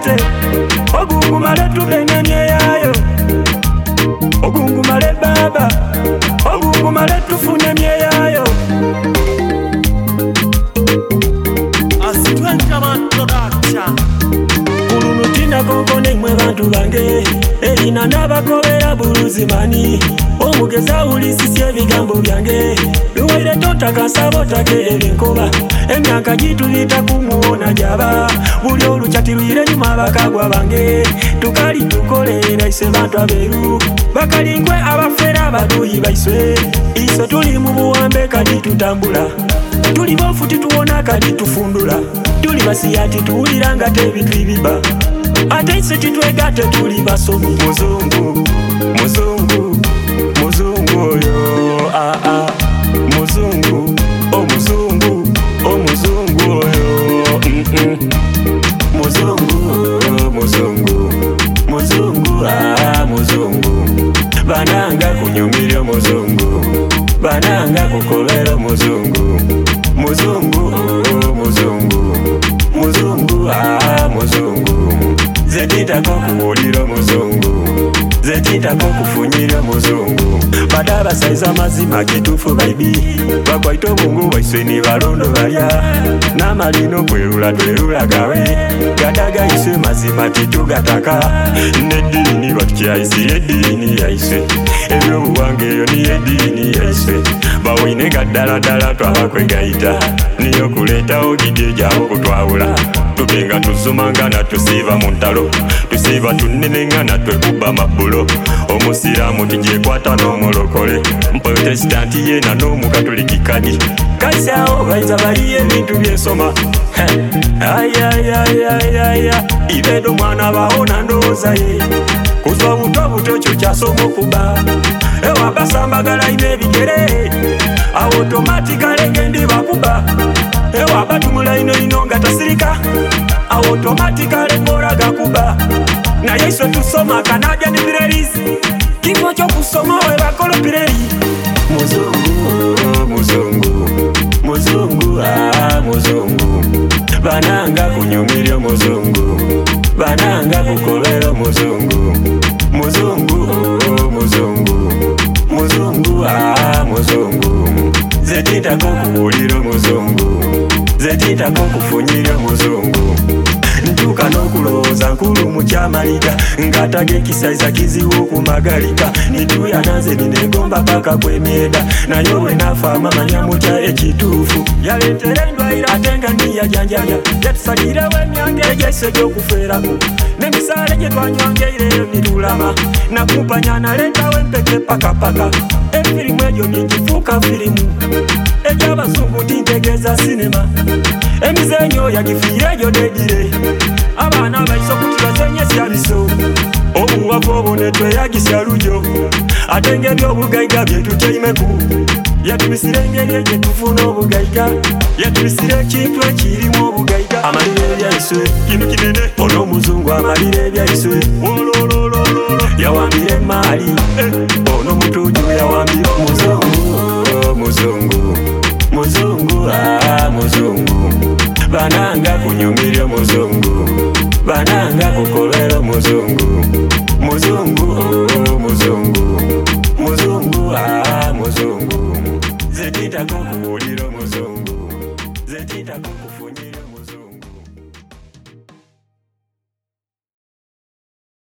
ate ogungumale tugengamye yayo ogungumale baba ogungumale tufunemye yayo Ulunutina kokone mwe bantu bange Elina nabakobera buluzimani Omugeza ulisisye ebigambo byange Luwaire totaka sabotake ebinkoba Emyaka gitulita kumuona jaba Buli olukyati luyire nyuma bakagwa bange Tukali tukolera ise bantu aberu Bakalingwe abafera abaduyi baiswe Iso tuli mu buwambe kadi tutambula Tuli bofu tituwona kadi tufundula Tuli basiyati tuwuliranga tebintu biba Ate ise titwegate tuli basomi Muzungu, muzungu, muzungu oyo Muzungu, oh muzungu, oh muzungu oyo Muzungu, muzungu, muzungu, muzungu Bananga kunyumiryo muzungu Bananga kukolero muzungu Muzungu, muzungu, muzungu, muzungu Zetitako kuwulira muzungu Zetitako kufunyira muzungu Badaba saiza mazima kitufu baibi Bakwaita obungu waiswe ni balondo balya Namalino kwerula twerula gawe Gadaga iswe mazima titugataka Nedini batukyaisire edini yaiswe Ebyo buwange yo ni edini yaiswe Bawine gaddala dala twabakwegaita Niyo kuleta ogide jawo kutwawula Tubenga tuzumanga na tusiba mu ntalo Tusiba tunenenga na twekuba mabulo Omusiramu tujekwata n'omulokole Mprotestanti yena n'omukatoliki kadi Kaisyawo baiza baliye ebintu byensoma Ayayayayaya Ibedo mwana baona ndowooza ye Kuzwa buto buto kyo kyasoma okuba Ewa basambagala ine ebigere Automatically ngendi bakuba Ewa batumula ino ino nga tasirika Automatically ngora gakuba Na yeso tusoma kanabya ni pireris Kifo kyo kusoma we bakolo pireri Muzungu, muzungu, muzungu, muzungu Bananga kunyumiryo muzungu Bananga kukolero muzungu Muzungu, muzungu, muzungu, muzungu Zetitako kuwulira muzungu Zetitako kufunyira muzungu Ntuka n'okulowooza nkulu mu kyamalika Ng'atage ekisaiza kizibu okumagalika Nituya nanze ninegomba paka kwemyenda Naye we nafa amamanya mutya ekituufu Yaletera endwaira ate nga niyajanjabya Yetusalirewo emyange egy'eise gy'okufeerako N'emisaala gye twanywangeireyo nitulama Nakumpanya naleetawo empeke pakapaka Efirimu egyo ningifuuka firimu Egy'abazungu tintegeeza sinema Emizenyo yagifiire egyo dedire Abaana baiso kuti bazenyesya biso Obuwavu obwo netweyagisya lujo Ate ng'ebyobugaiga byetuteimeku Yatubisira engeri egye tufuna obugaiga Yatubisira ekintu ekirimu obugaiga Amalire ebyaiswe kinu kinene Ono omuzungu amalire ebyaiswe Yawambire emaali Ono mutuju yawambire omuzungu Muzungu, muzungu, muzungu Bananga kunyumiryo muzungu Bananga kukolero muzungu Muzungu, muzungu, muzungu, muzungu Zetitako kuwulira muzungu Zetitako kufunyira